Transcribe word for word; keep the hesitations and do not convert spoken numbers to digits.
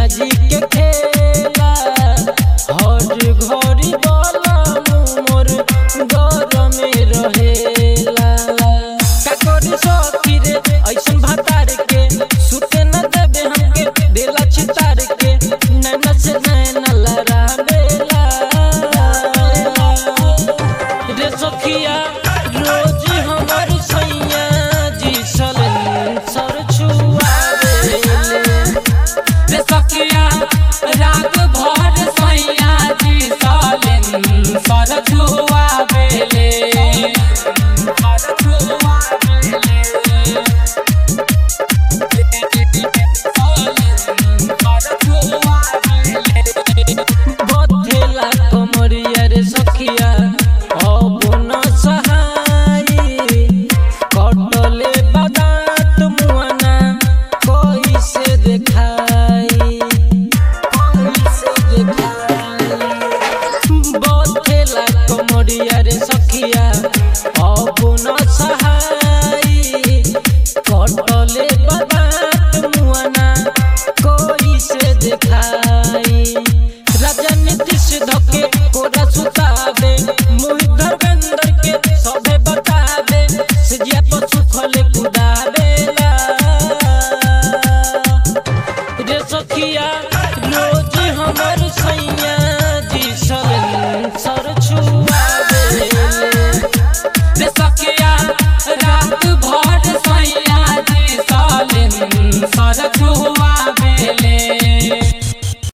जी के खेला हर घड़ी बलम मोर घर में रहेला। का करी सखी रे ऐसन भातार के सुते न देबे हमके देला छितार के नैना से नैना लड़ावेला रे सखिया रोज हमर सैया जी सलन सर छुआवेले रे सखिया रात भर सैया जी सलन सर छुआवेले सर छुआवेले बथेला कमरिया रे सखिया अब न सहाई कटले बादात मुआना कैसे देखाई कैसे देखाई बथेला कमरिया रे सखिया अब न सहाई कटले बादात मुआना कैसे देखाई। राजा नीतीश धके कोरा सुतावे मोहित धर्मेंद्र के सबे बतावे सिजिया पर सुखले कुदावेला रे सखिया रोज हमर